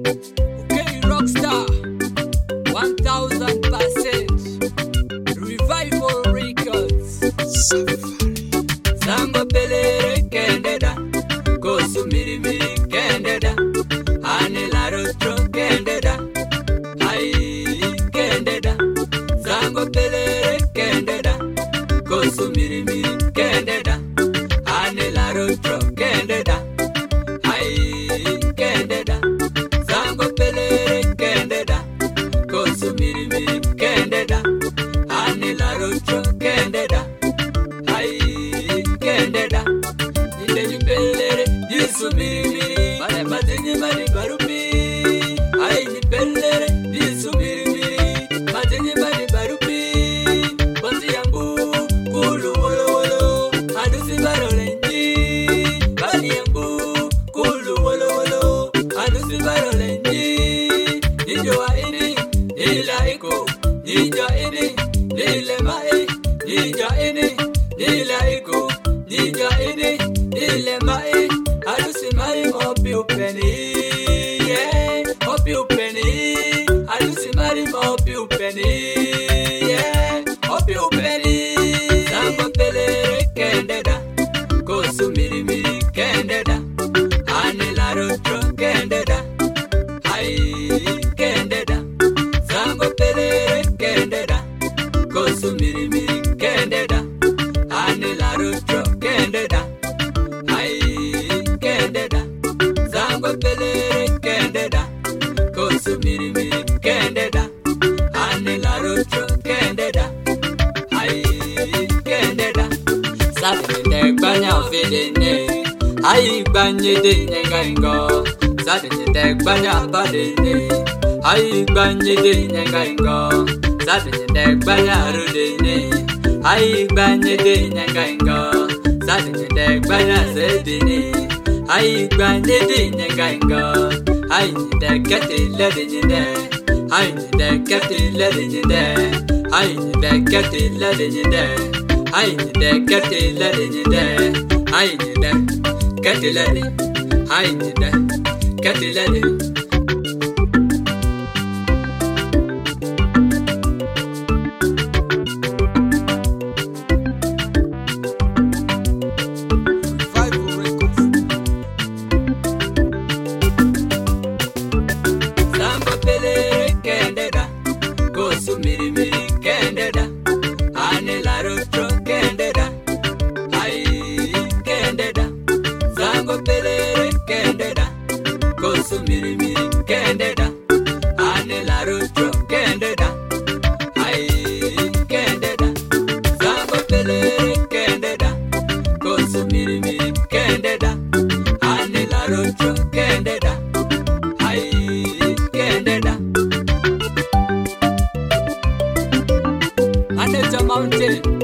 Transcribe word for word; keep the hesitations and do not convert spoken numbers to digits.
Okay, Rockstar, one thousand percent. Revival Records. Zango pelere kendeda, kosu miri miri kendeda, anela rostro kendeda, ai kendeda. Zango pelere kendeda, kosu miri miri kendeda, anela rostro kendeda, ai kendeda. Zango pelere kendeda, kosu miri miri kendeda, anela rostro kendeda. Kendeda, nile nipelere, Yesu miri mare matenye mari barupi. Ai nipelere, Yesu miri matenye mari barupi. Basi yangu kulu wolo wolo, adusi barolenji. Basi yangu kulu wolo wolo, adusi barolenji. Nijo wa ini, nila iko, nijo ini, nile mai, nijo ini, nila iko. Nija ini, nile mai, alusi mari mopi upeni, yeah, mopi upeni, alusi mari mopi upeni, yeah, mopi upeni. Zango pelere kendeda, kosu miri miri kendeda, anela rostro kendeda, hai kendeda. Zango pelere kendeda, kosu miri miri kendeda, anela rostro kendeda, ai kendeda. Zango pelere kendeda, kosu miri miri kendeda, anela rostro kendeda, ai kendeda. Sabe de gbanya ofedene, ai gbanye de nyengaingo. Sabe de gbanya badene, ai gbanye de nyengaingo. Sabe de gbanya rudene, ai gbanye de nyengaingo. Sabe de gbanya zedene, ai gbanye de nyengaingo. Ai de kete lede nyinde, ai de kete lede nyinde, ai de kete lede nyinde, ai de kete lede nyinde, ai de kete lede, ai de kete lede. Miri miri kendeda, anela rostro kendeda, ai kendeda. Zango pelere kendeda, kosu miri miri kendeda, anela rostro kendeda, ai kendeda. Zango pelere kendeda, kosu miri miri kendeda, anela rostro kendeda, ai kendeda. Mountain.